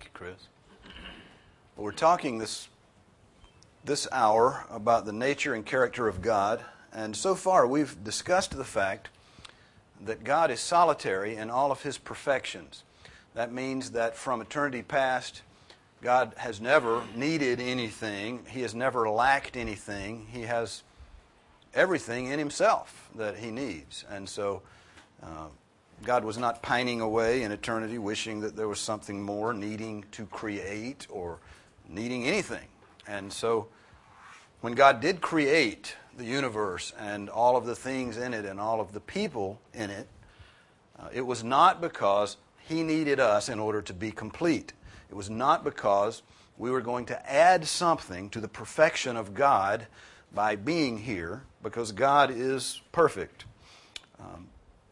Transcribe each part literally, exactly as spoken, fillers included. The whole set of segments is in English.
Thank you, Chris. Well, we're talking this this hour about the nature and character of God, and so far we've discussed the fact that God is solitary in all of His perfections. That means that from eternity past, God has never needed anything. He has never lacked anything. He has everything in Himself that He needs. And so uh, God was not pining away in eternity, wishing that there was something more, needing to create or needing anything. And so when God did create the universe and all of the things in it and all of the people in it, uh, it was not because He needed us in order to be complete. It was not because we were going to add something to the perfection of God by being here, because God is perfect. Um,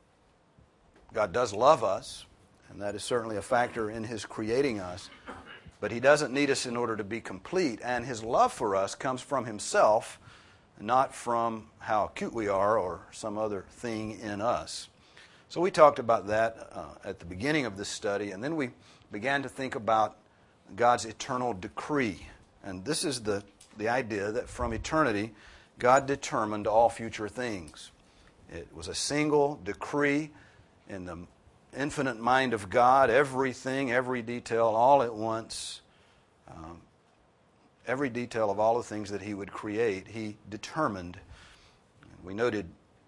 God does love us, and that is certainly a factor in His creating us, but He doesn't need us in order to be complete, and His love for us comes from Himself, not from how cute we are or some other thing in us. So we talked about that uh, at the beginning of this study, and then we began to think about God's eternal decree. And this is the, the idea that from eternity, God determined all future things. It was a single decree in the infinite mind of God, everything, every detail, all at once, um, every detail of all the things that He would create, He determined. We noted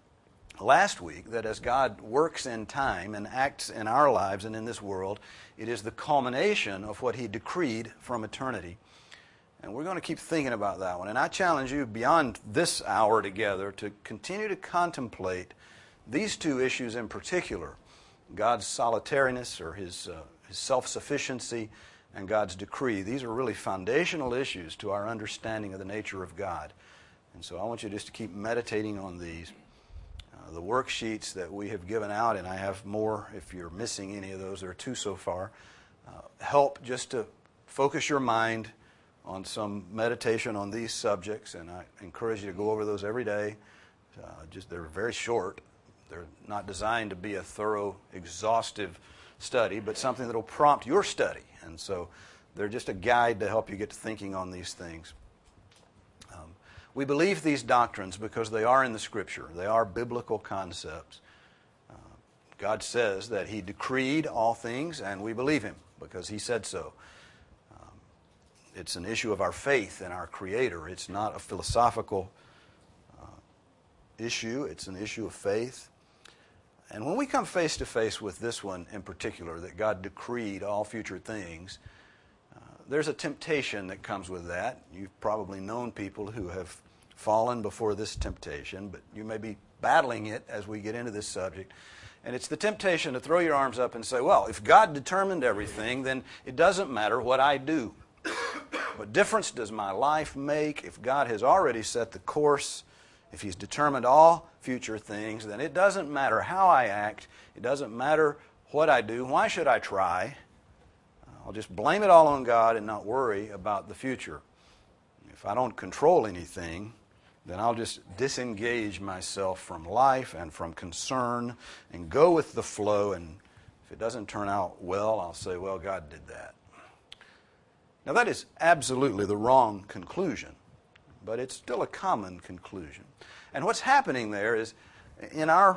last week that as God works in time and acts in our lives and in this world, it is the culmination of what He decreed from eternity. And we're going to keep thinking about that one. And I challenge you beyond this hour together to continue to contemplate these two issues in particular, God's solitariness or His, uh, his self-sufficiency and God's decree. These are really foundational issues to our understanding of the nature of God. And so I want you just to keep meditating on these. Uh, the worksheets that we have given out, and I have more if you're missing any of those, there are two so far, uh, help just to focus your mind on some meditation on these subjects, and I encourage you to go over those every day. Uh, just they're very short. They're not designed to be a thorough, exhaustive study, but something that will prompt your study. And so they're just a guide to help you get to thinking on these things. Um, we believe these doctrines because they are in the Scripture. They are biblical concepts. Uh, God says that He decreed all things, and we believe Him because He said so. Um, it's an issue of our faith in our Creator. It's not a philosophical uh, issue. It's an issue of faith. And when we come face to face with this one in particular, that God decreed all future things, uh, there's a temptation that comes with that. You've probably known people who have fallen before this temptation, but you may be battling it as we get into this subject. And it's the temptation to throw your arms up and say, well, if God determined everything, then it doesn't matter what I do. What difference does my life make if God has already set the course? If He's determined all future things, then it doesn't matter how I act. It doesn't matter what I do. Why should I try? I'll just blame it all on God and not worry about the future. If I don't control anything, then I'll just disengage myself from life and from concern and go with the flow. And if it doesn't turn out well, I'll say, well, God did that. Now, that is absolutely the wrong conclusion, but it's still a common conclusion. And what's happening there is, in our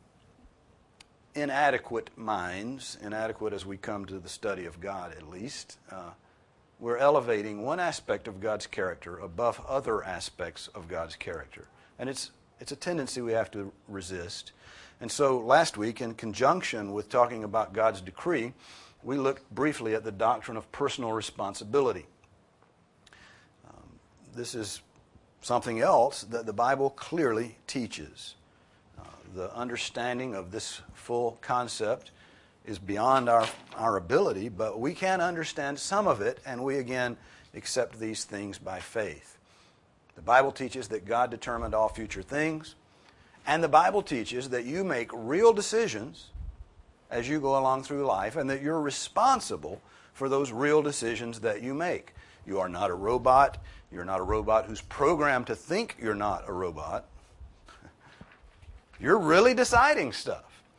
inadequate minds, inadequate as we come to the study of God at least, uh, we're elevating one aspect of God's character above other aspects of God's character. And it's it's a tendency we have to resist. And so last week, in conjunction with talking about God's decree, we looked briefly at the doctrine of personal responsibility. Um, this is something else that the Bible clearly teaches. Uh, the understanding of this full concept is beyond our, our ability, but we can understand some of it, and we again accept these things by faith. The Bible teaches that God determined all future things, and the Bible teaches that you make real decisions as you go along through life, and that you're responsible for those real decisions that you make. You are not a robot. You're not a robot who's programmed to think you're not a robot. You're really deciding stuff.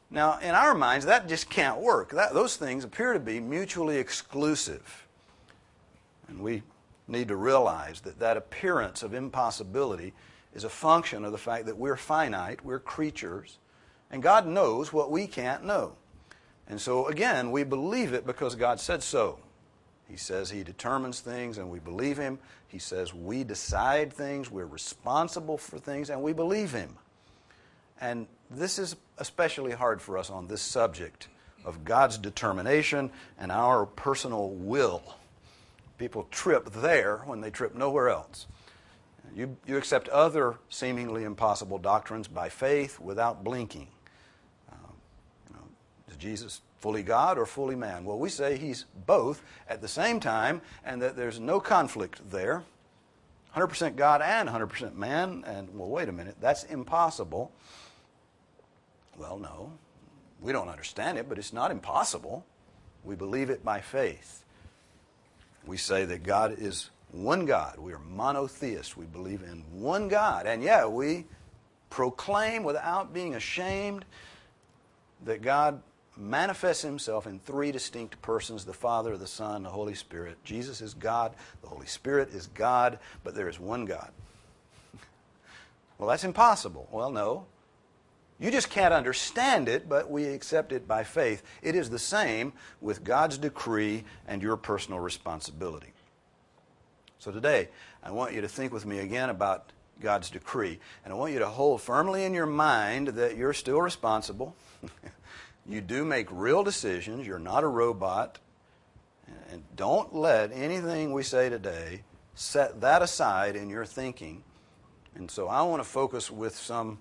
Now, in our minds, that just can't work. That, those things appear to be mutually exclusive. And we need to realize that that appearance of impossibility is a function of the fact that we're finite, we're creatures, and God knows what we can't know. And so, again, we believe it because God said so. He says He determines things, and we believe Him. He says we decide things, we're responsible for things, and we believe Him. And this is especially hard for us on this subject of God's determination and our personal will. People trip there when they trip nowhere else. You, you accept other seemingly impossible doctrines by faith without blinking. Um, you know, is Jesus fully God or fully man? Well, we say He's both at the same time, and that there's no conflict there. one hundred percent God and one hundred percent man. And, well, wait a minute, that's impossible. Well, no, we don't understand it, but it's not impossible. We believe it by faith. We say that God is one God. We are monotheists. We believe in one God. And yeah, we proclaim without being ashamed that God manifests Himself in three distinct persons: the Father, the Son, the Holy Spirit. Jesus is God. The Holy Spirit is God, but there is one God. Well, that's impossible. Well, no. You just can't understand it, but we accept it by faith. It is the same with God's decree and your personal responsibility. So today, I want you to think with me again about God's decree. And I want you to hold firmly in your mind that you're still responsible. You do make real decisions. You're not a robot. And don't let anything we say today set that aside in your thinking. And so I want to focus with some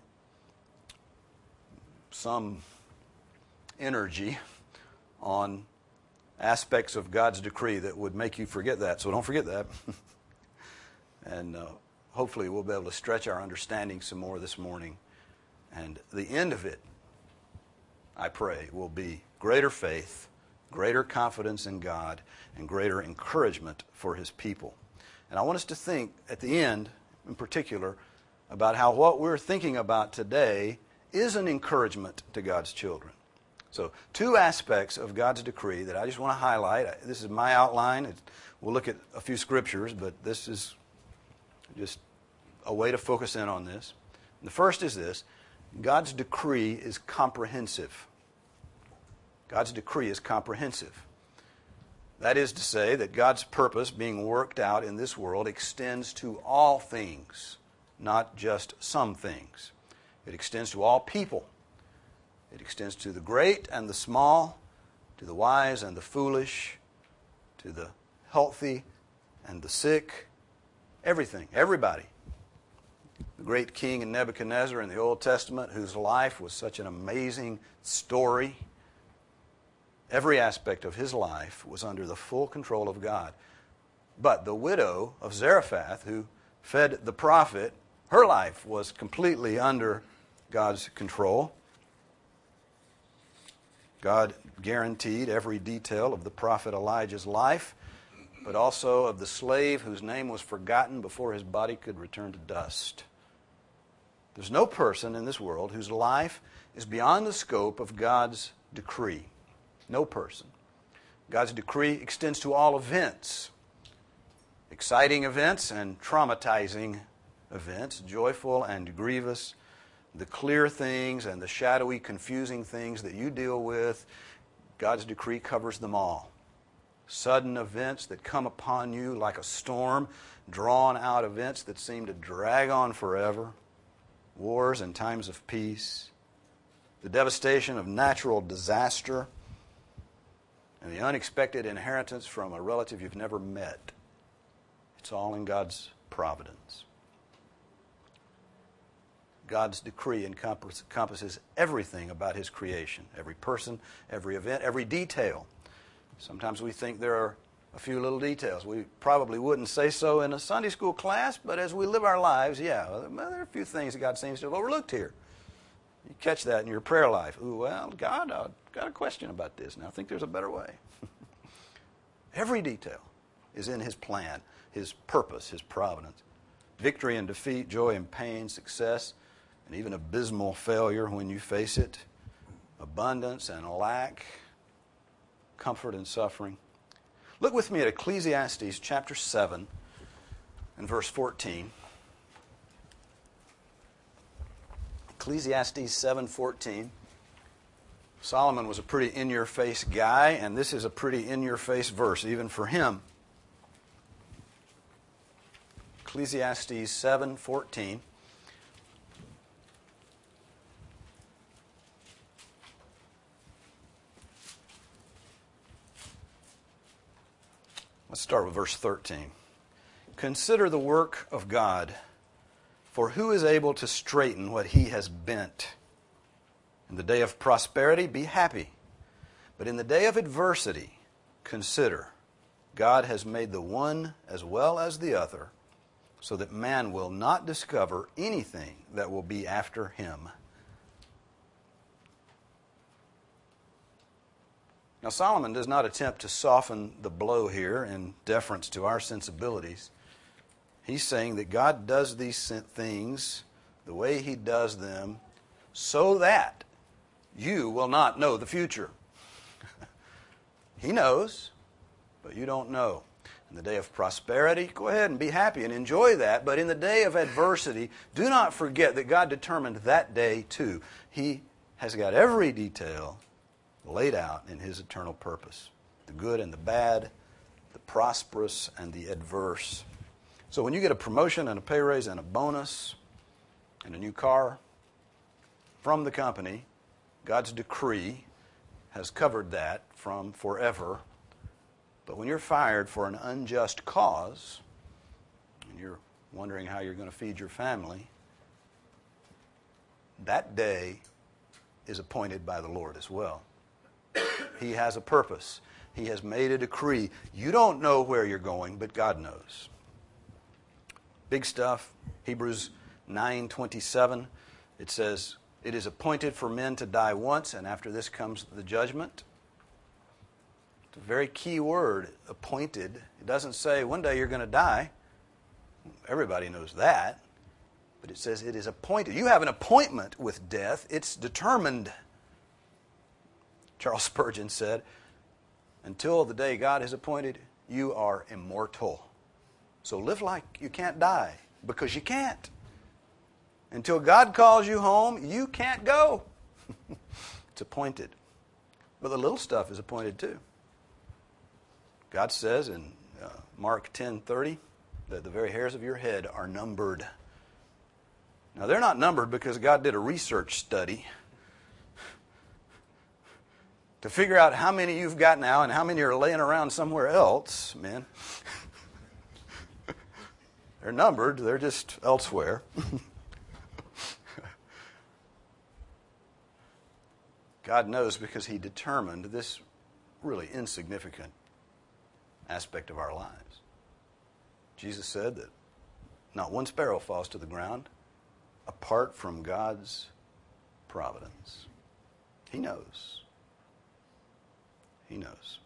some energy on aspects of God's decree that would make you forget that. So don't forget that. And uh, hopefully we'll be able to stretch our understanding some more this morning. And the end of it, I pray, will be greater faith, greater confidence in God, and greater encouragement for His people. And I want us to think at the end, in particular, about how what we're thinking about today is an encouragement to God's children. So, two aspects of God's decree that I just want to highlight. This is my outline. We'll look at a few scriptures, but this is just a way to focus in on this. And the first is this: God's decree is comprehensive. God's decree is comprehensive. That is to say that God's purpose being worked out in this world extends to all things, not just some things. It extends to all people. It extends to the great and the small, to the wise and the foolish, to the healthy and the sick, everything, everybody. The great king in Nebuchadnezzar in the Old Testament, whose life was such an amazing story, every aspect of his life was under the full control of God. But the widow of Zarephath, who fed the prophet, her life was completely under God's control. God guaranteed every detail of the prophet Elijah's life, but also of the slave whose name was forgotten before his body could return to dust. There's no person in this world whose life is beyond the scope of God's decree. No person. God's decree extends to all events. Exciting events and traumatizing events, joyful and grievous, the clear things and the shadowy, confusing things that you deal with, God's decree covers them all. Sudden events that come upon you like a storm, drawn out events that seem to drag on forever, wars and times of peace, the devastation of natural disaster, and the unexpected inheritance from a relative you've never met. It's all in God's providence. God's decree encompasses everything about His creation, every person, every event, every detail. Sometimes we think there are a few little details. We probably wouldn't say so in a Sunday school class, but as we live our lives, yeah, well, there are a few things that God seems to have overlooked here. You catch that in your prayer life. Ooh, well, God, I've got a question about this, and I think there's a better way. Every detail is in His plan, His purpose, His providence. Victory and defeat, joy and pain, success, and even abysmal failure when you face it. abundance and lack, comfort and suffering. Look with me at Ecclesiastes chapter seven and verse fourteen. Ecclesiastes seven fourteen. Solomon was a pretty in-your-face guy, and this is a pretty in-your-face verse, even for him. Ecclesiastes seven fourteen. Let's start with verse thirteen. Consider the work of God, for who is able to straighten what he has bent? In the day of prosperity, be happy. But in the day of adversity, consider, God has made the one as well as the other, so that man will not discover anything that will be after him. Now, Solomon does not attempt to soften the blow here in deference to our sensibilities. He's saying that God does these things the way He does them so that you will not know the future. He knows, but you don't know. In the day of prosperity, go ahead and be happy and enjoy that. But in the day of adversity, do not forget that God determined that day too. He has got every detail laid out in His eternal purpose. The good and the bad, the prosperous and the adverse. So when you get a promotion and a pay raise and a bonus and a new car from the company, God's decree has covered that from forever. But when you're fired for an unjust cause, and you're wondering how you're going to feed your family, that day is appointed by the Lord as well. He has a purpose. He has made a decree. You don't know where you're going, but God knows. Big stuff. Hebrews nine twenty-seven. It says, "It is appointed for men to die once, and after this comes the judgment." It's a very key word, appointed. It doesn't say one day you're going to die. Everybody knows that. But it says it is appointed. You have an appointment with death. It's determined. Charles Spurgeon said, "Until the day God has appointed, you are immortal." So live like you can't die, because you can't. Until God calls you home, you can't go. It's appointed. But the little stuff is appointed too. God says in uh, Mark ten thirty that the very hairs of your head are numbered. Now, they're not numbered because God did a research study to figure out how many you've got now and how many are laying around somewhere else, men. They're numbered, they're just elsewhere. God knows because He determined this really insignificant aspect of our lives. Jesus said that not one sparrow falls to the ground apart from God's providence. He knows. He knows.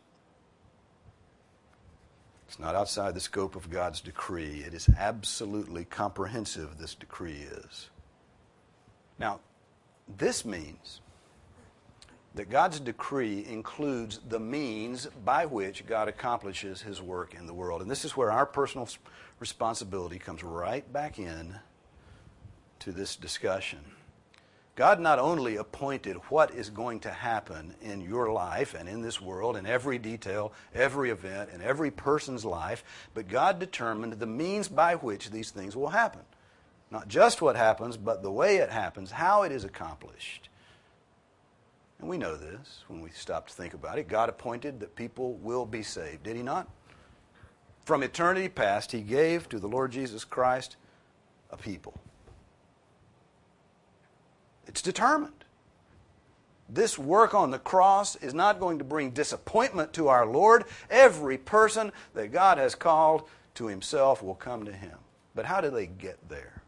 It's not outside the scope of God's decree. It is absolutely comprehensive, this decree is. Now, this means that God's decree includes the means by which God accomplishes His work in the world. And this is where our personal responsibility comes right back in to this discussion. God not only appointed what is going to happen in your life and in this world, in every detail, every event, in every person's life, but God determined the means by which these things will happen. Not just what happens, but the way it happens, how it is accomplished. And we know this when we stop to think about it. God appointed that people will be saved, did He not? From eternity past, He gave to the Lord Jesus Christ a people. It's determined. This work on the cross is not going to bring disappointment to our Lord. Every person that God has called to Himself will come to Him. But how do they get there?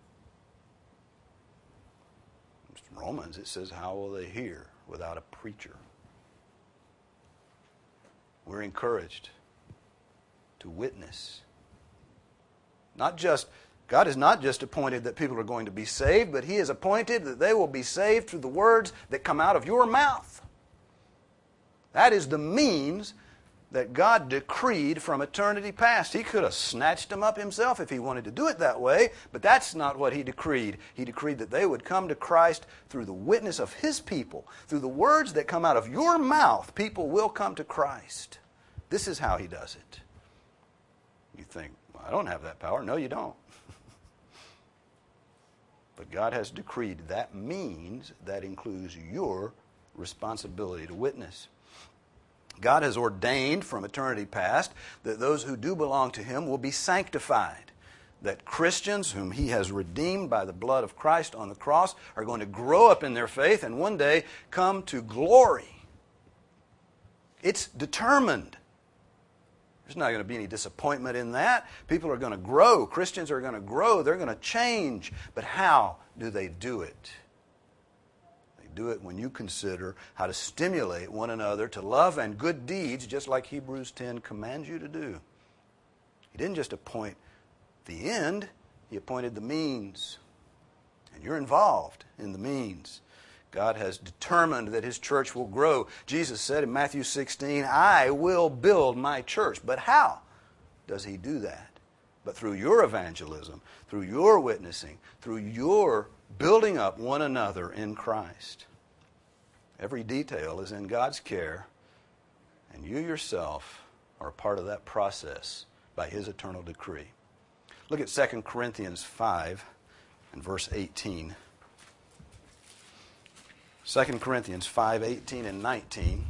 In Romans, it says, how will they hear without a preacher? We're encouraged to witness. Not just God has not just appointed that people are going to be saved, but He has appointed that they will be saved through the words that come out of your mouth. That is the means that God decreed from eternity past. He could have snatched them up Himself if He wanted to do it that way, but that's not what He decreed. He decreed that they would come to Christ through the witness of His people. Through the words that come out of your mouth, people will come to Christ. This is how He does it. You think, well, I don't have that power. No, you don't. But God has decreed that means that includes your responsibility to witness. God has ordained from eternity past that those who do belong to Him will be sanctified. That Christians whom He has redeemed by the blood of Christ on the cross are going to grow up in their faith and one day come to glory. It's determined. There's not going to be any disappointment in that. People are going to grow. Christians are going to grow. They're going to change. But how do they do it? Do it when you consider how to stimulate one another to love and good deeds, just like Hebrews ten commands you to do. He didn't just appoint the end, He appointed the means. And you're involved in the means. God has determined that His church will grow. Jesus said in Matthew sixteen, I will build my church. But how does He do that? But through your evangelism, through your witnessing, through your building up one another in Christ. Every detail is in God's care, and you yourself are a part of that process by His eternal decree. Look at Second Corinthians five and verse eighteen. Second Corinthians five, eighteen and nineteen.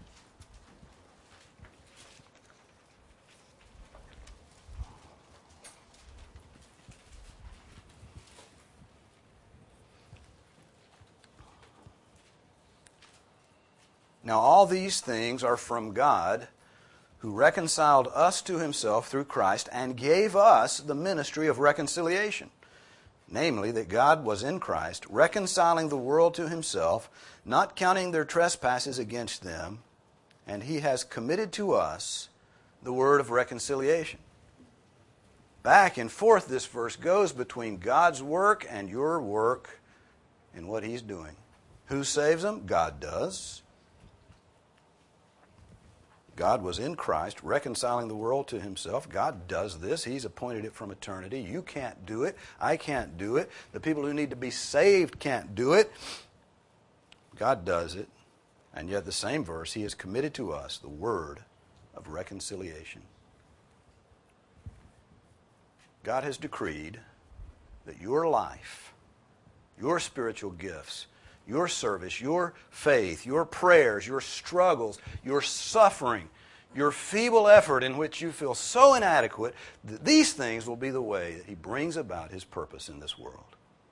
Now all these things are from God, who reconciled us to Himself through Christ and gave us the ministry of reconciliation. Namely, that God was in Christ, reconciling the world to Himself, not counting their trespasses against them, and He has committed to us the word of reconciliation. Back and forth this verse goes between God's work and your work in what He's doing. Who saves them? God does. God was in Christ, reconciling the world to Himself. God does this. He's appointed it from eternity. You can't do it. I can't do it. The people who need to be saved can't do it. God does it. And yet the same verse, He has committed to us the word of reconciliation. God has decreed that your life, your spiritual gifts, your service, your faith, your prayers, your struggles, your suffering, your feeble effort in which you feel so inadequate, that these things will be the way that He brings about His purpose in this world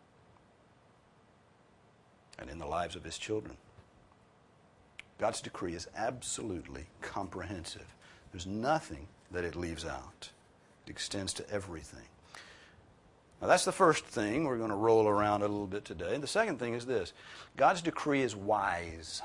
and in the lives of His children. God's decree is absolutely comprehensive. There's nothing that it leaves out. It extends to everything. Now that's the first thing we're going to roll around a little bit today. The second thing is this. God's decree is wise.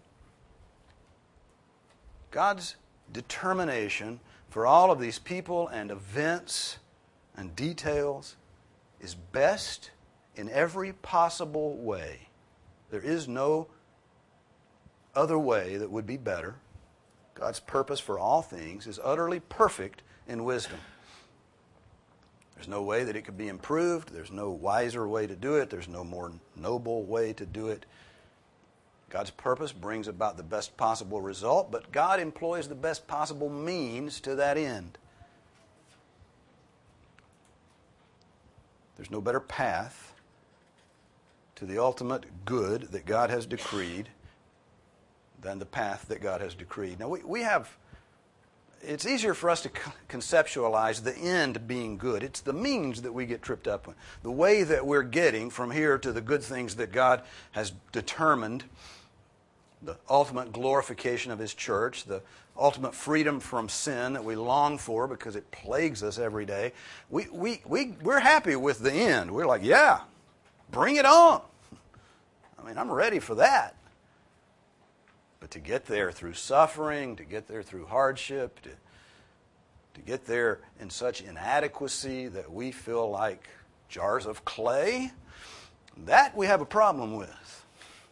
God's determination for all of these people and events and details is best in every possible way. There is no other way that would be better. God's purpose for all things is utterly perfect in wisdom. There's no way that it could be improved. There's no wiser way to do it. There's no more noble way to do it. God's purpose brings about the best possible result, but God employs the best possible means to that end. There's no better path to the ultimate good that God has decreed than the path that God has decreed. Now, we, we have... It's easier for us to conceptualize the end being good. It's the means that we get tripped up on. The way that we're getting from here to the good things that God has determined, the ultimate glorification of His church, the ultimate freedom from sin that we long for because it plagues us every day. We, we, we, we're happy with the end. We're like, yeah, bring it on. I mean, I'm ready for that. But to get there through suffering, to get there through hardship, to, to get there in such inadequacy that we feel like jars of clay. That we have a problem with.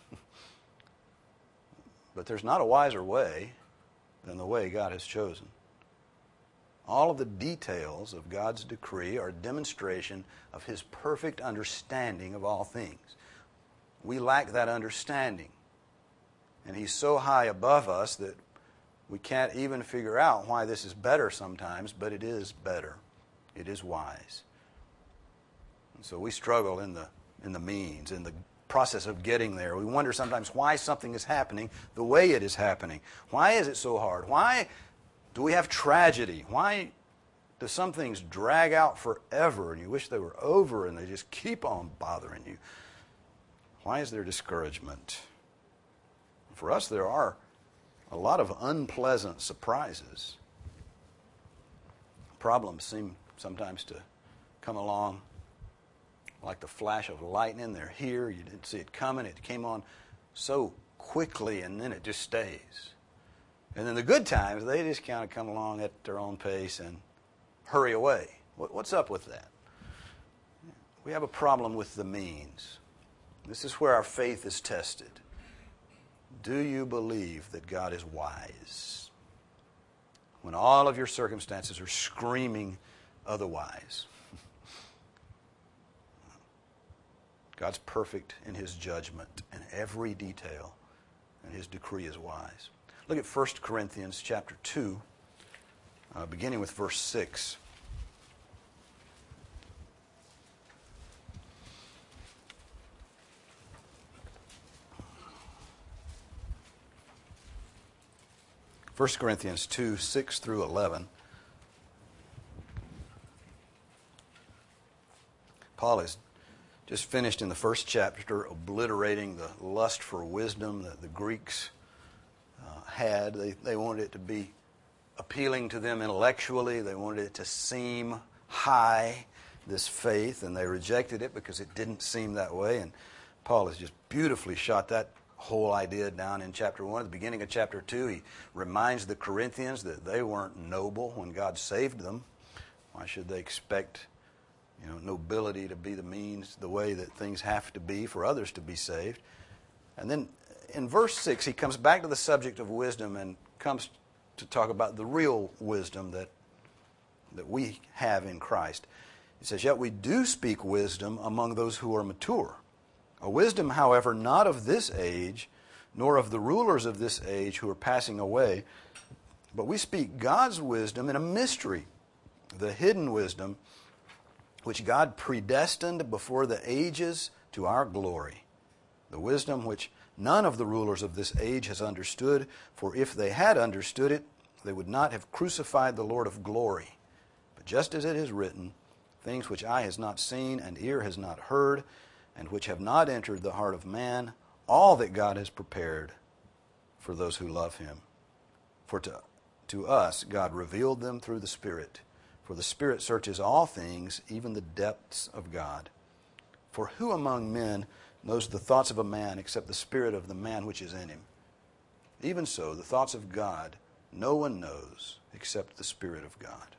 But there's not a wiser way than the way God has chosen. All of the details of God's decree are a demonstration of His perfect understanding of all things. We lack that understanding. And He's so high above us that we can't even figure out why this is better sometimes, but it is better. It is wise. And so we struggle in the in the means, in the process of getting there. We wonder sometimes why something is happening the way it is happening. Why is it so hard? Why do we have tragedy? Why do some things drag out forever and you wish they were over and they just keep on bothering you? Why is there discouragement? For us, there are a lot of unpleasant surprises. Problems seem sometimes to come along like the flash of lightning. They're here. You didn't see it coming. It came on so quickly, and then it just stays. And then the good times, they just kind of come along at their own pace and hurry away. What's up with that? We have a problem with the means. This is where our faith is tested. Do you believe that God is wise when all of your circumstances are screaming otherwise? God's perfect in His judgment in every detail, and His decree is wise. Look at First Corinthians chapter two, uh, beginning with verse six. First Corinthians two, six through eleven. Paul is just finished in the first chapter obliterating the lust for wisdom that the Greeks uh, had. They, they wanted it to be appealing to them intellectually. They wanted it to seem high, this faith, and they rejected it because it didn't seem that way. And Paul has just beautifully shot that whole idea down in chapter one. At the beginning of chapter two, he reminds the Corinthians that they weren't noble when God saved them. Why should they expect You know, nobility to be the means, the way that things have to be for others to be saved? And then in verse six, he comes back to the subject of wisdom and comes to talk about the real wisdom that, that we have in Christ. He says, "Yet we do speak wisdom among those who are mature. A wisdom, however, not of this age, nor of the rulers of this age who are passing away, but we speak God's wisdom in a mystery, the hidden wisdom, which God predestined before the ages to our glory, the wisdom which none of the rulers of this age has understood, for if they had understood it, they would not have crucified the Lord of glory. But just as it is written, things which eye has not seen and ear has not heard, and which have not entered the heart of man, all that God has prepared for those who love Him. For to, to us God revealed them through the Spirit. For the Spirit searches all things, even the depths of God. For who among men knows the thoughts of a man except the spirit of the man which is in him? Even so, the thoughts of God no one knows except the Spirit of God."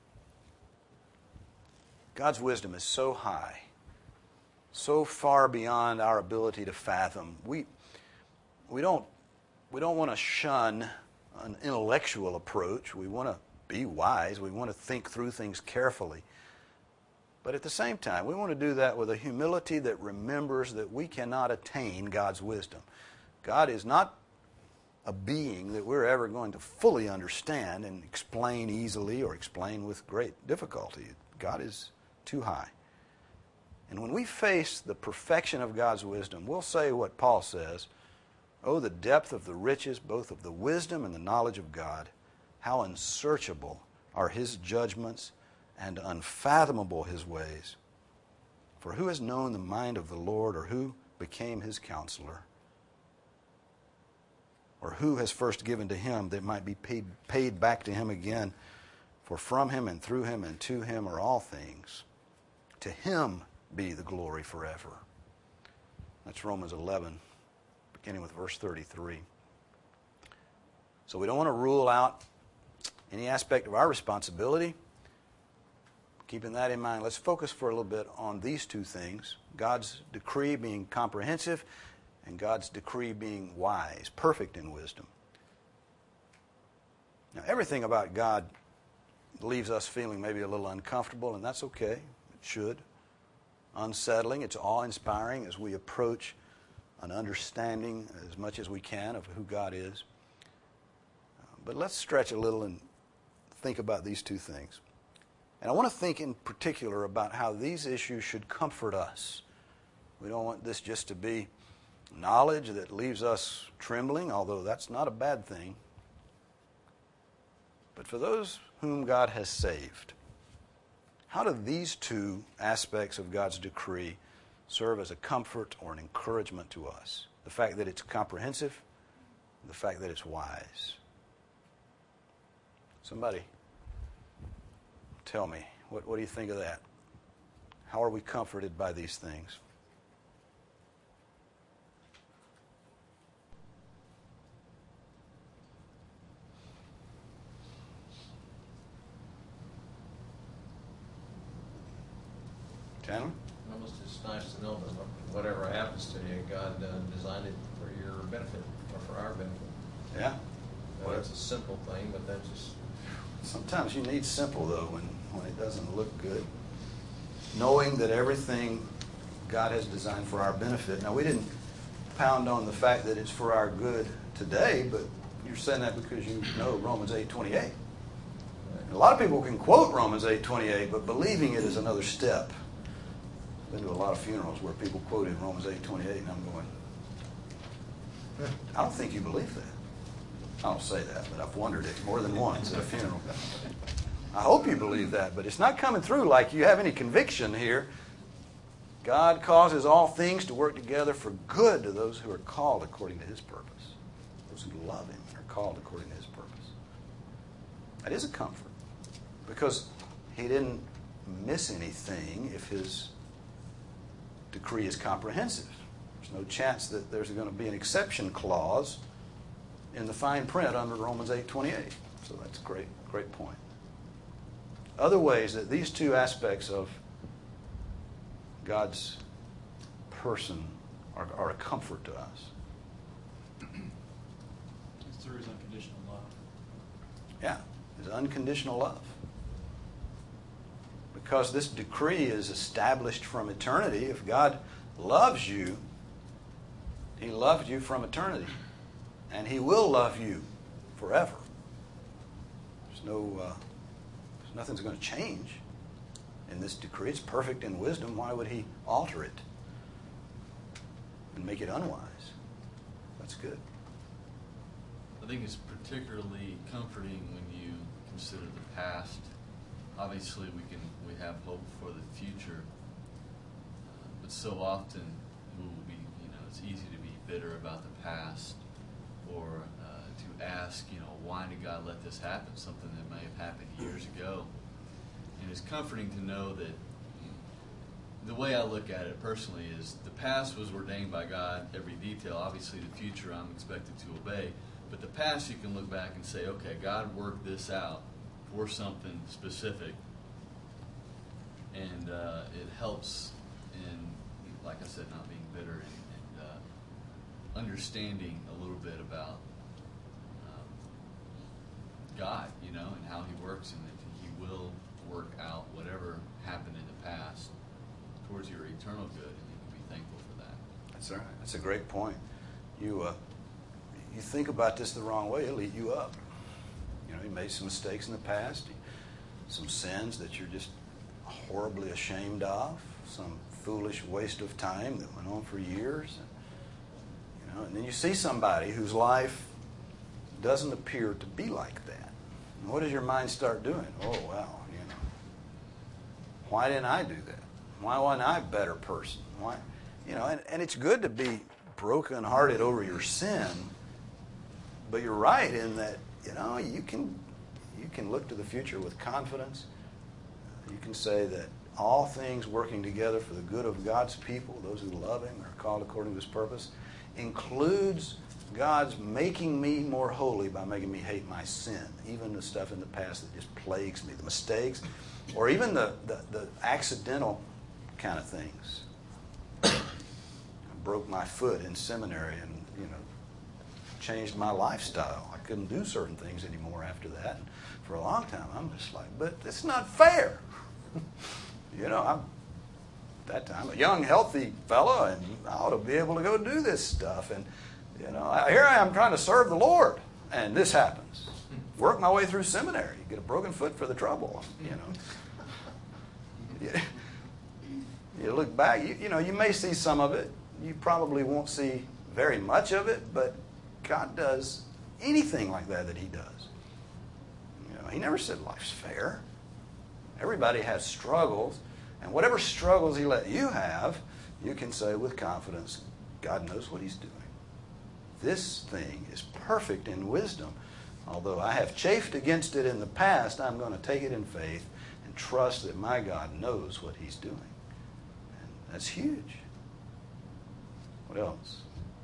God's wisdom is so high, so far beyond our ability to fathom. We, we don't, we don't want to shun an intellectual approach. We want to be wise. We want to think through things carefully. But at the same time, we want to do that with a humility that remembers that we cannot attain God's wisdom. God is not a being that we're ever going to fully understand and explain easily or explain with great difficulty. God is too high. And when we face the perfection of God's wisdom, we'll say what Paul says, "Oh, the depth of the riches, both of the wisdom and the knowledge of God. How unsearchable are His judgments and unfathomable His ways. For who has known the mind of the Lord, or who became His counselor? Or who has first given to Him that might be paid, paid back to Him again? For from Him and through Him and to Him are all things. To Him be the glory forever." That's Romans eleven, beginning with verse thirty-three. So we don't want to rule out any aspect of our responsibility. keeping that in mind, let's focus for a little bit on these two things. God's decree being comprehensive and God's decree being wise, perfect in wisdom. Now, everything about God leaves us feeling maybe a little uncomfortable, and that's okay. It should. Unsettling. It's awe-inspiring as we approach an understanding as much as we can of who God is. But let's stretch a little and think about these two things. And I want to think in particular about how these issues should comfort us. We don't want this just to be knowledge that leaves us trembling, although that's not a bad thing. But for those whom God has saved, how do these two aspects of God's decree serve as a comfort or an encouragement to us? The fact that it's comprehensive, the fact that it's wise. Somebody tell me, what, what do you think of that? How are we comforted by these things? Gentlemen? Almost it's nice to know that whatever happens to you, God uh, designed it for your benefit or for our benefit. Yeah. Well, it's a simple thing, but that's just... Sometimes you need simple, though, when, when it doesn't look good. Knowing that everything God has designed for our benefit. Now, we didn't pound on the fact that it's for our good today, but you're saying that because you know Romans eight twenty-eight. A lot of people can quote Romans eight twenty-eight, but believing it is another step. I've been to a lot of funerals where people quoted Romans eight twenty-eight, and I'm going, I don't think you believe that. I don't say that, but I've wondered it more than once at a funeral. I hope you believe that, but it's not coming through like you have any conviction here. God causes all things to work together for good to those who are called according to His purpose. Those who love Him are called according to His purpose. That is a comfort, because He didn't miss anything if His decree is comprehensive. There's no chance that there's going to be an exception clause in the fine print under Romans eight twenty-eight. So that's a great, great point. Other ways that these two aspects of God's person are, are a comfort to us. It's through His unconditional love. Yeah, His unconditional love. Because this decree is established from eternity. If God loves you, He loved you from eternity. And He will love you forever. There's no, uh, there's nothing's going to change in this decree. It's perfect in wisdom. Why would He alter it and make it unwise? That's good. I think it's particularly comforting when you consider the past. Obviously, we can we have hope for the future, uh, but so often we will be, you know, it's easy to be bitter about the past, or uh, to ask, you know, why did God let this happen? Something that may have happened years ago. And it's comforting to know that the way I look at it personally is the past was ordained by God, every detail. Obviously, the future I'm expected to obey. But the past, you can look back and say, okay, God worked this out for something specific. And uh, it helps in, like I said, not being bitter and, and uh, understanding a little bit about um, God, you know, and how He works, and that He will work out whatever happened in the past towards your eternal good, and you can be thankful for that. That's all right. That's a great point. You uh, you think about this the wrong way, it'll eat you up. You know, you made some mistakes in the past, some sins that you're just horribly ashamed of, some foolish waste of time that went on for years. You know, and then you see somebody whose life doesn't appear to be like that. And what does your mind start doing? Oh, wow, you know, why didn't I do that? Why wasn't I a better person? Why, you know, and, and it's good to be brokenhearted over your sin, but you're right in that, you know, you can you can look to the future with confidence. You can say that all things working together for the good of God's people, those who love Him, are called according to His purpose. includes God's making me more holy by making me hate my sin, even the stuff in the past that just plagues me, the mistakes, or even the, the, the accidental kind of things. I broke my foot in seminary and, you know, changed my lifestyle. I couldn't do certain things anymore after that. And for a long time, I'm just like, but it's not fair. You know, I'm that time a young, healthy fellow, and I ought to be able to go do this stuff. And you know, I, here I am trying to serve the Lord, and this happens. Work my way through seminary, get a broken foot for the trouble. You know, you, you look back. You, you know, you may see some of it. You probably won't see very much of it, but God does anything like that that He does. You know, He never said life's fair. Everybody has struggles, and whatever struggles He let you have, you can say with confidence, God knows what He's doing. This thing is perfect in wisdom. Although I have chafed against it in the past, I'm going to take it in faith and trust that my God knows what He's doing. And that's huge. What else?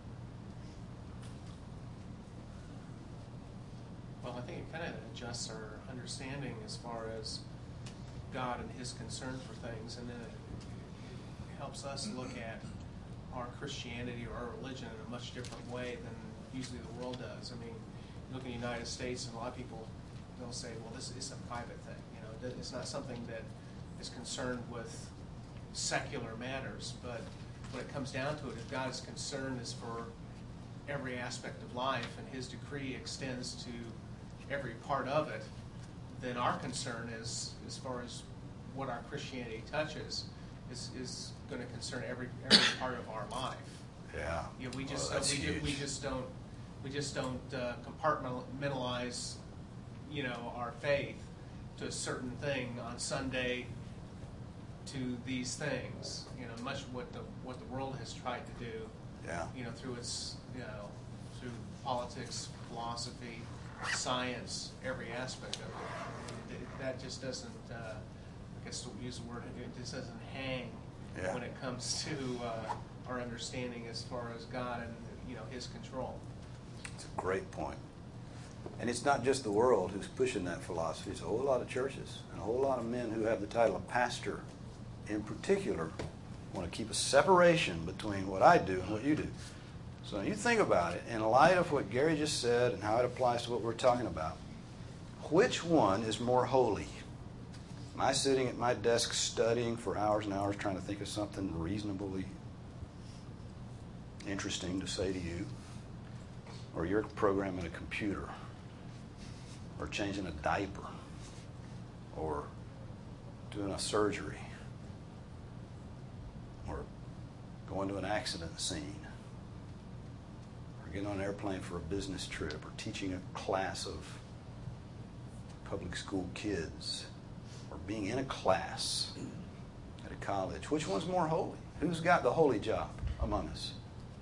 Well, I think it kind of adjusts our understanding as far as God and His concern for things, and then it helps us look at our Christianity or our religion in a much different way than usually the world does. I mean, you look in the United States, and a lot of people, they'll say, well, this is a private thing. You know, it's not something that is concerned with secular matters. But when it comes down to it, if God's concern is for every aspect of life and His decree extends to every part of it, then our concern is, as far as what our Christianity touches, is, is going to concern every every part of our life. Yeah. You know, we just well, that's we, huge. we just don't we just don't uh, compartmentalize, you know, our faith to a certain thing on Sunday to these things. You know, much what the what the world has tried to do. Yeah. You know, through its you know through politics, philosophy, science, every aspect of it. it that just doesn't. Uh, I guess to use the word, it just doesn't hang Yeah. when it comes to uh, our understanding as far as God and you know His control. It's a great point. And it's not just the world who's pushing that philosophy. It's a whole lot of churches and a whole lot of men who have the title of pastor in particular want to keep a separation between what I do and what you do. So you think about it, in light of what Gary just said and how it applies to what we're talking about, which one is more holy? Am I sitting at my desk studying for hours and hours trying to think of something reasonably interesting to say to you? Or you're programming a computer? Or changing a diaper? Or doing a surgery? Or going to an accident scene? Or getting on an airplane for a business trip? Or teaching a class of public school kids? Or being in a class at a college? Which one's more holy? Who's got the holy job among us?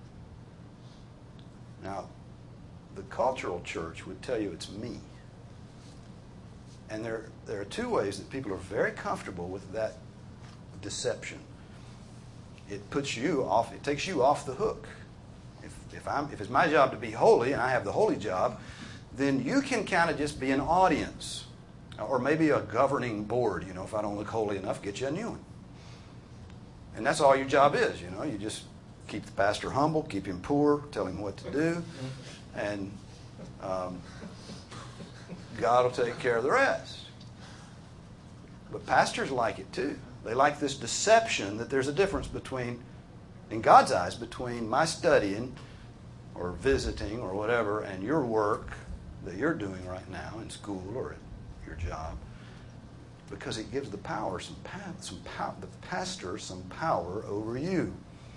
Now, the cultural church would tell you it's me. And there, there are two ways that people are very comfortable with that deception. It puts you off, it takes you off the hook. If, if, I'm, if it's my job to be holy and I have the holy job, then you can kind of just be an audience. Or maybe a governing board, you know, if I don't look holy enough, get you a new one. And that's all your job is, you know. You just keep the pastor humble, keep him poor, tell him what to do, and um, God will take care of the rest. But pastors like it too. They like this deception that there's a difference between, in God's eyes, between my studying or visiting or whatever and your work that you're doing right now in school or at your job, because it gives the power some pa- some power the pastor some power over you.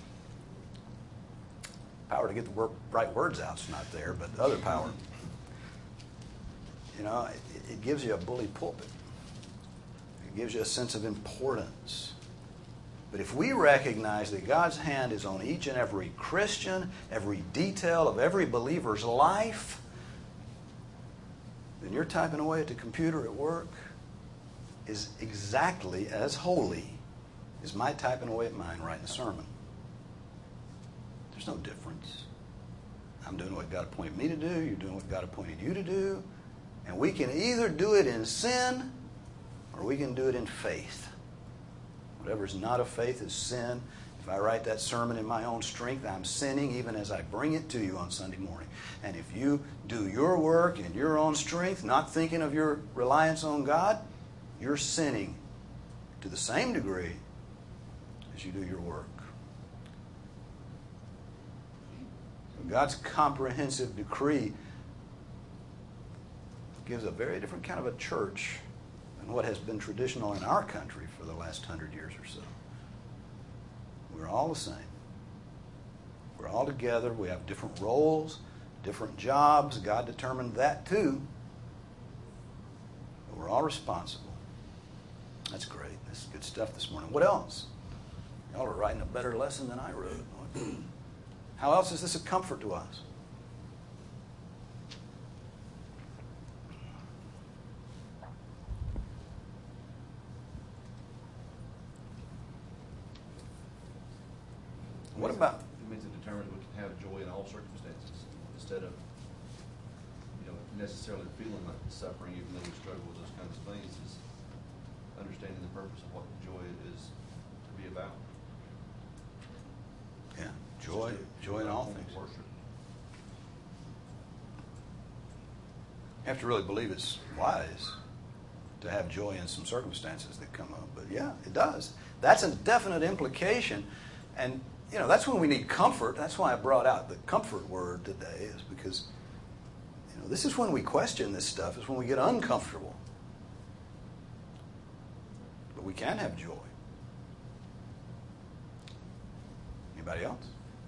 Power to get the wor- right words out is not there, but other power. You know, it, it gives you a bully pulpit. It gives you a sense of importance. But if we recognize that God's hand is on each and every Christian, every detail of every believer's life, then you're typing away at the computer at work is exactly as holy as my typing away at mine writing a sermon. There's no difference. I'm doing what God appointed me to do. You're doing what God appointed you to do. And we can either do it in sin or we can do it in faith. Whatever is not of faith is sin. If I write that sermon in my own strength, I'm sinning even as I bring it to you on Sunday morning. And if you do your work in your own strength, not thinking of your reliance on God, you're sinning to the same degree as you do your work. God's comprehensive decree gives a very different kind of a church than what has been traditional in our country for the last hundred years or so. We're all the same. We're all together. We have different roles, different jobs. God determined that too. But we're all responsible. That's great. That's good stuff this morning. What else? Y'all are writing a better lesson than I wrote. How else is this a comfort to us? What about? It means it determines we can have joy in all circumstances instead of, you know, necessarily feeling like suffering, even though we struggle with those kinds of things. Is understanding the purpose of what joy is to be about. Yeah, joy, joy in all things. Worship. You have to really believe it's wise to have joy in some circumstances that come up. But yeah, it does. That's a definite implication. And, you know, that's when we need comfort. That's why I brought out the comfort word today, is because, you know, this is when we question this stuff, is when we get uncomfortable. But we can have joy. Anybody else?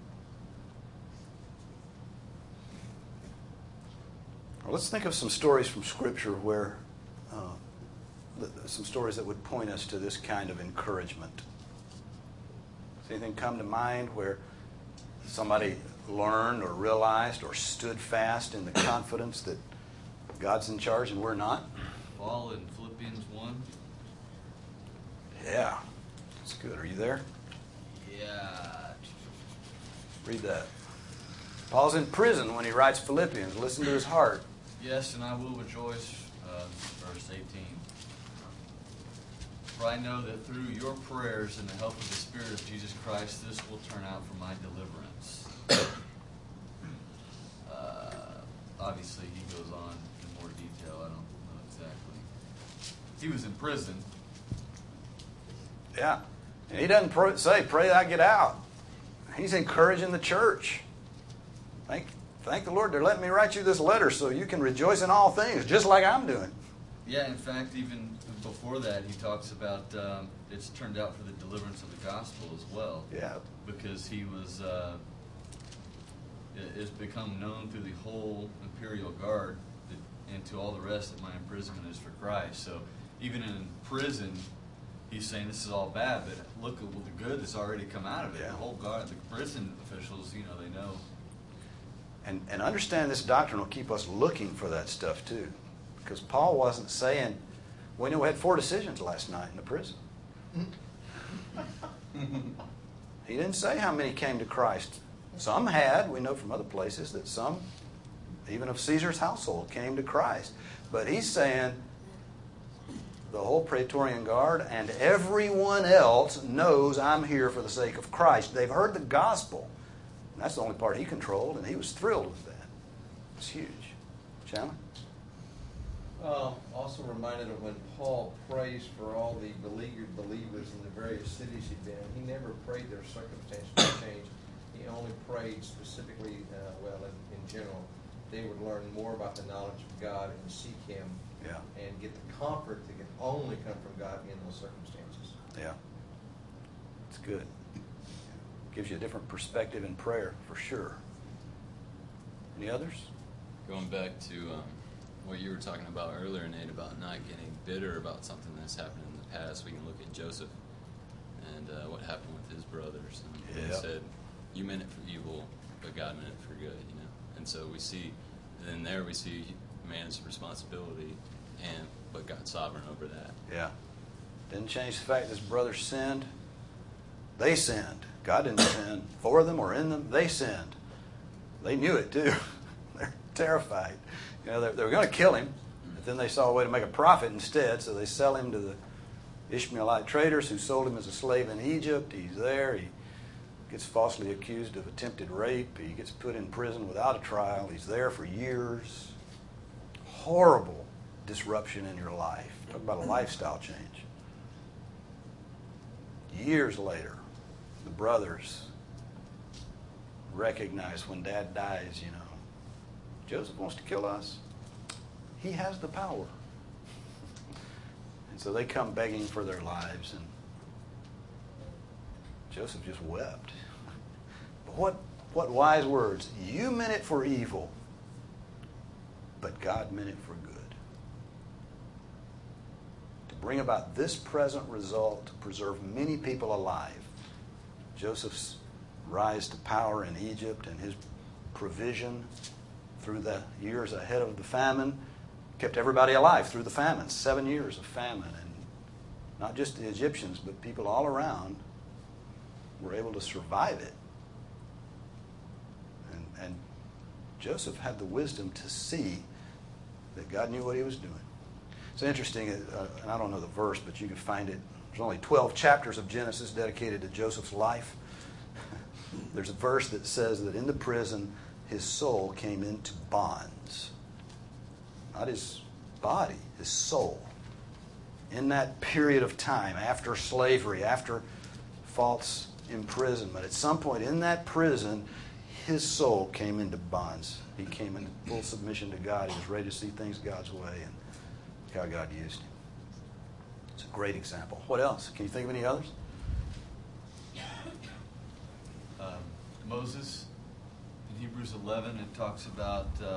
Well, let's think of some stories from Scripture where, uh, some stories that would point us to this kind of encouragement. Does anything come to mind where somebody learned or realized or stood fast in the confidence that God's in charge and we're not? Paul in Philippians one. Yeah, that's good. Are you there? Yeah. Read that. Paul's in prison when he writes Philippians. Listen to his heart. Yes, and I will rejoice, uh, verse eighteen. For I know that through your prayers and the help of the Spirit of Jesus Christ, this will turn out for my deliverance. uh, obviously, he goes on in more detail. I don't know exactly. He was in prison. Yeah. And he doesn't pray, say, pray that I get out. He's encouraging the church. Thank, thank the Lord they're letting me write you this letter so you can rejoice in all things, just like I'm doing. Yeah, in fact, even before that, he talks about um, it's turned out for the deliverance of the gospel as well. Yeah. Because he was, uh, it, it's become known through the whole imperial guard that, and to all the rest that my imprisonment is for Christ. So even in prison, he's saying this is all bad, but look at the good that's already come out of it. Yeah. The whole guard, the prison officials, you know, they know. And, and understand this doctrine will keep us looking for that stuff too. Because Paul wasn't saying, we know we had four decisions last night in the prison. He didn't say how many came to Christ. Some had. We know from other places that some, even of Caesar's household, came to Christ. But he's saying the whole Praetorian Guard and everyone else knows I'm here for the sake of Christ. They've heard the gospel. And that's the only part he controlled, and he was thrilled with that. It's huge. Chandler? Uh, also reminded of when Paul prays for all the beleaguered believers in the various cities he'd been in. He never prayed their circumstances to change. He only prayed specifically, uh, well, in, in general, they would learn more about the knowledge of God and seek Him, Yeah. and get the comfort that can only come from God in those circumstances. Yeah. It's good. Gives you a different perspective in prayer, for sure. Any others? Going back to um, what you were talking about earlier, Nate, about not getting bitter about something that's happened in the past, we can look at Joseph and uh, what happened with his brothers. And Yep. He said, you meant it for evil, but God meant it for good, you know. And so we see, then there we see man's responsibility, and but God's sovereign over that. Yeah. Didn't change the fact that his brothers sinned. They sinned. God didn't sin for them or in them. They sinned. They knew it too. They're terrified. You know, they, they were going to kill him, but then they saw a way to make a profit instead, so they sell him to the Ishmaelite traders who sold him as a slave in Egypt. He's there. He gets falsely accused of attempted rape. He gets put in prison without a trial. He's there for years. Horrible disruption in your life. Talk about a lifestyle change. Years later, the brothers recognize when Dad dies, you know, Joseph wants to kill us. He has the power. And so they come begging for their lives, and Joseph just wept. But what, what wise words. You meant it for evil, but God meant it for good. To bring about this present result, to preserve many people alive. Joseph's rise to power in Egypt and his provision through the years ahead of the famine kept everybody alive through the famine. Seven years of famine. And not just the Egyptians, but people all around were able to survive it. And, and Joseph had the wisdom to see that God knew what he was doing. It's interesting, uh, and I don't know the verse, but you can find it. There's only twelve chapters of Genesis dedicated to Joseph's life. There's a verse that says that in the prison, his soul came into bonds. Not his body, his soul. In that period of time, after slavery, after false imprisonment, at some point in that prison, his soul came into bonds. He came into full submission to God. He was ready to see things God's way, and look how God used him. It's a great example. What else? Can you think of any others? Um, Moses, in Hebrews eleven, it talks about um,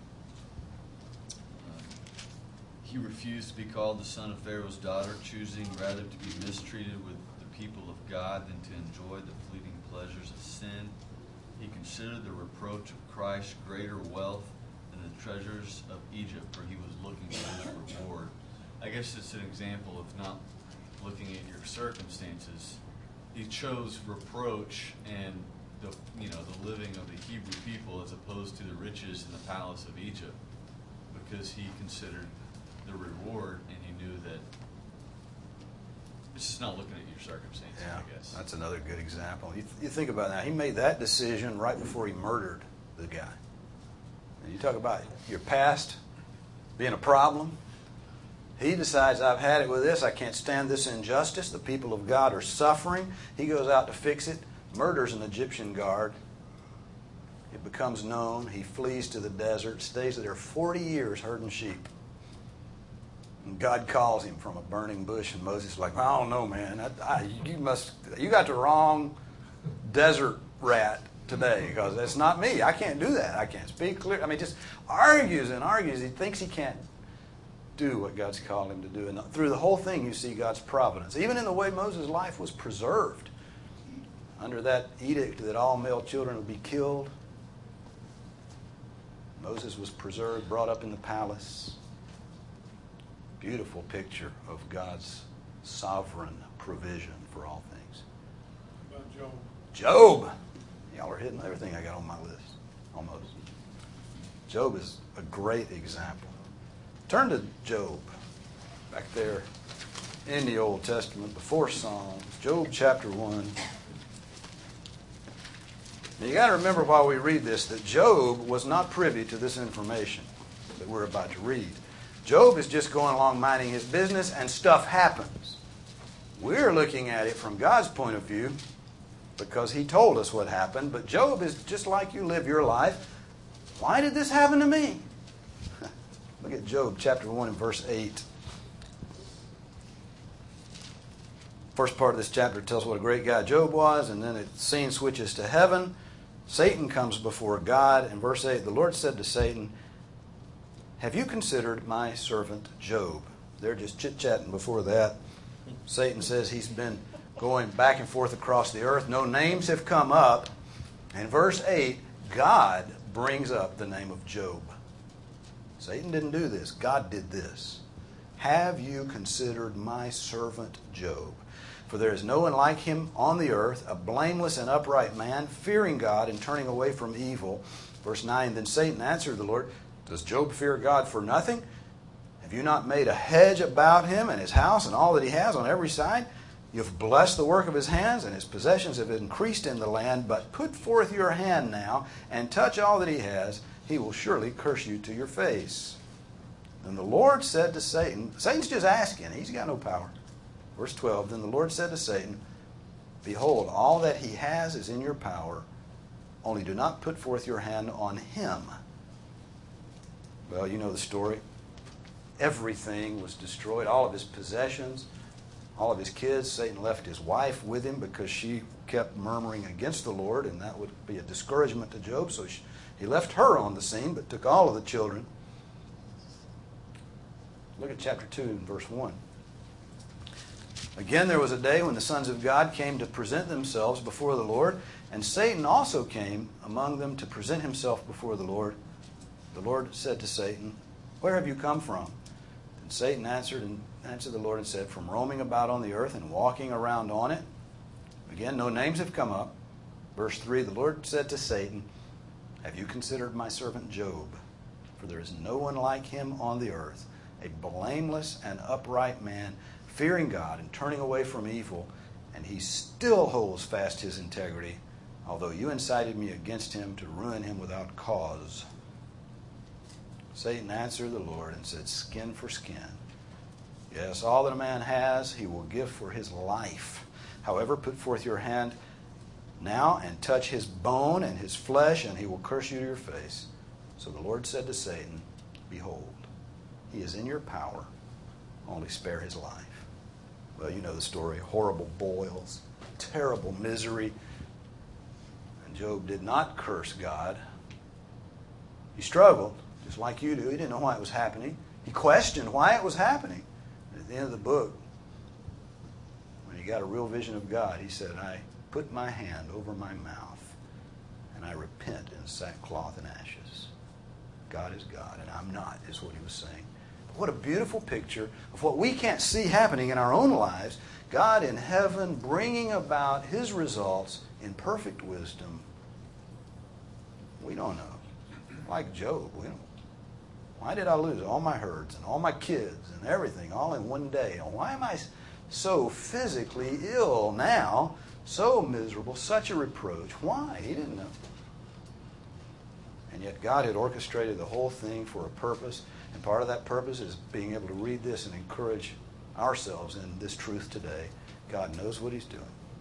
uh, he refused to be called the son of Pharaoh's daughter, choosing rather to be mistreated with the people of God than to enjoy the fleeting pleasures of sin. He considered the reproach of Christ greater wealth than the treasures of Egypt, for he was looking for his reward. I guess it's an example of not looking at your circumstances. He chose reproach and the you know the living of the Hebrew people as opposed to the riches in the palace of Egypt, because he considered the reward, and he knew that it's just not looking at your circumstances. Yeah, I guess that's another good example. You, th- you think about that. He made that decision right before he murdered the guy. And you talk about your past being a problem. He decides, I've had it with this. I can't stand this injustice. The people of God are suffering. He goes out to fix it, murders an Egyptian guard. It becomes known. He flees to the desert, stays there forty years herding sheep. And God calls him from a burning bush, and Moses is like, I don't know, man. I, I, you must, you got the wrong desert rat today, because that's not me. I can't do that. I can't speak clear. I mean, just argues and argues. He thinks he can't do what God's called him to do. And through the whole thing, you see God's providence. Even in the way Moses' life was preserved. Under that edict that all male children would be killed, Moses was preserved, brought up in the palace. Beautiful picture of God's sovereign provision for all things. What about Job? Job! Y'all are hitting everything I got on my list, almost. Job is a great example. Turn to Job, back there in the Old Testament, before Psalms, Job chapter one. Now you got to remember while we read this that Job was not privy to this information that we're about to read. Job is just going along minding his business, and stuff happens. We're looking at it from God's point of view because he told us what happened, but Job is just like you live your life. Why did this happen to me? Look at Job chapter one and verse eight. First part of this chapter tells what a great guy Job was, and then the scene switches to heaven. Satan comes before God. In verse eight, the Lord said to Satan, have you considered my servant Job? They're just chit-chatting before that. Satan says he's been going back and forth across the earth. No names have come up. In verse eight, God brings up the name of Job. Satan didn't do this. God did this. Have you considered my servant Job? For there is no one like him on the earth, a blameless and upright man, fearing God and turning away from evil. Verse nine, then Satan answered the Lord, does Job fear God for nothing? Have you not made a hedge about him and his house and all that he has on every side? You have blessed the work of his hands, and his possessions have increased in the land. But put forth your hand now and touch all that he has. He will surely curse you to your face. Then the Lord said to Satan, Satan's just asking. He's got no power. Verse twelve, then the Lord said to Satan, behold, all that he has is in your power. Only do not put forth your hand on him. Well, you know the story. Everything was destroyed, all of his possessions, all of his kids. Satan left his wife with him because she kept murmuring against the Lord, and that would be a discouragement to Job. So she, he left her on the scene, but took all of the children. Look at chapter two and verse one. Again, there was a day when the sons of God came to present themselves before the Lord, and Satan also came among them to present himself before the Lord. The Lord said to Satan, where have you come from? And Satan answered and answered the Lord and said, from roaming about on the earth and walking around on it. Again, no names have come up. Verse three, the Lord said to Satan, have you considered my servant Job? For there is no one like him on the earth, a blameless and upright man, fearing God and turning away from evil, and he still holds fast his integrity, although you incited me against him to ruin him without cause. Satan answered the Lord and said, skin for skin. Yes, all that a man has, he will give for his life. However, put forth your hand now and touch his bone and his flesh, and he will curse you to your face. So the Lord said to Satan, behold, he is in your power, only spare his life. Well, you know the story. Horrible boils, terrible misery. And Job did not curse God. He struggled, just like you do. He didn't know why it was happening. He questioned why it was happening. And at the end of the book, when he got a real vision of God, he said, I put my hand over my mouth, and I repent in sackcloth and ashes. God is God, and I'm not, is what he was saying. What a beautiful picture of what we can't see happening in our own lives. God in heaven bringing about his results in perfect wisdom. We don't know. Like Job, we don't. Why did I lose all my herds and all my kids and everything all in one day? And why am I so physically ill now, so miserable, such a reproach? Why? He didn't know. And yet God had orchestrated the whole thing for a purpose. And part of that purpose is being able to read this and encourage ourselves in this truth today. God knows what he's doing.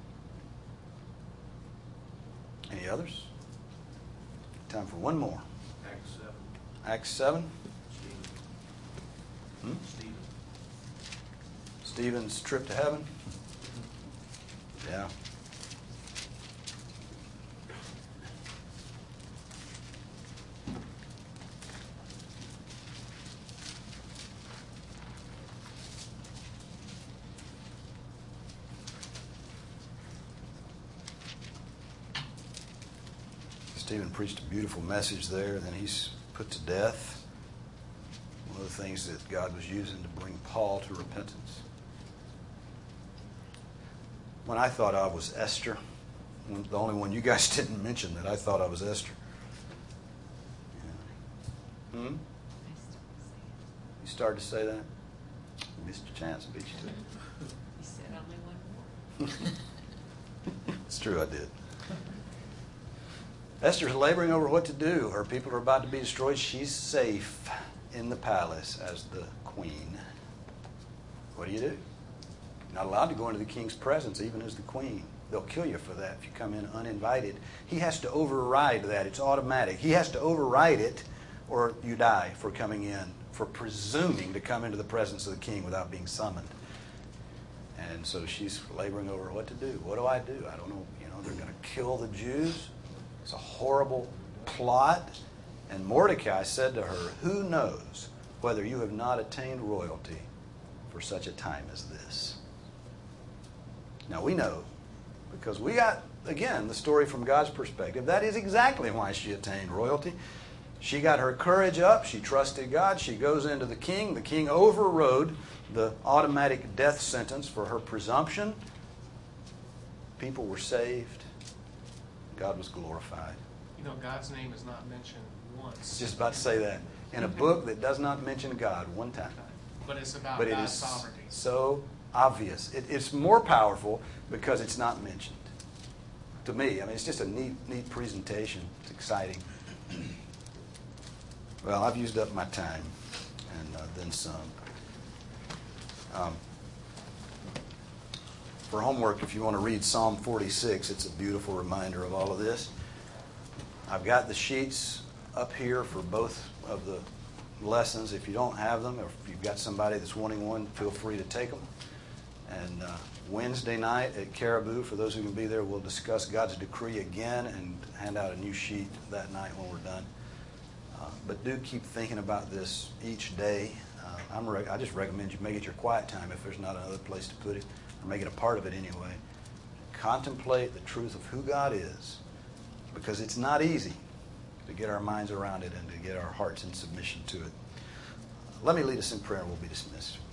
Any others? Time for one more. Acts seven. Acts seven. Stephen. Hmm? Stephen. Stephen's trip to heaven. Yeah. Stephen preached a beautiful message there, and then he's put to death. One of the things that God was using to bring Paul to repentance. When I thought I was Esther, the only one you guys didn't mention that I thought I was Esther. Yeah. Hmm? You started to say that? You missed your chance, beat you to it. You said only one more. It's true, I did. Esther's laboring over what to do. Her people are about to be destroyed. She's safe in the palace as the queen. What do you do? You're not allowed to go into the king's presence, even as the queen. They'll kill you for that if you come in uninvited. He has to override that. It's automatic. He has to override it, or you die for coming in, for presuming to come into the presence of the king without being summoned. And so she's laboring over what to do. What do I do? I don't know. You know, they're going to kill the Jews. It's a horrible plot. And Mordecai said to her, who knows whether you have not attained royalty for such a time as this? Now we know, because we got, again, the story from God's perspective. That is exactly why she attained royalty. She got her courage up. She trusted God. She goes into the king. The king overrode the automatic death sentence for her presumption. People were saved. God was glorified. You No, God's name is not mentioned once. Just about to say that. In a book that does not mention God one time. But it's about But it God's is sovereignty. so obvious. It, it's more powerful because it's not mentioned. To me, I mean, it's just a neat, neat presentation. It's exciting. Well, I've used up my time, and uh, then some. Um, for homework, if you want to read Psalm forty-six, it's a beautiful reminder of all of this. I've got the sheets up here for both of the lessons. If you don't have them, or if you've got somebody that's wanting one, feel free to take them. And uh, Wednesday night at Caribou, for those who can be there, we'll discuss God's decree again and hand out a new sheet that night when we're done. Uh, but do keep thinking about this each day. Uh, I'm re- I just recommend you make it your quiet time if there's not another place to put it, or make it a part of it anyway. Contemplate the truth of who God is, because it's not easy to get our minds around it and to get our hearts in submission to it. Let me lead us in prayer and we'll be dismissed.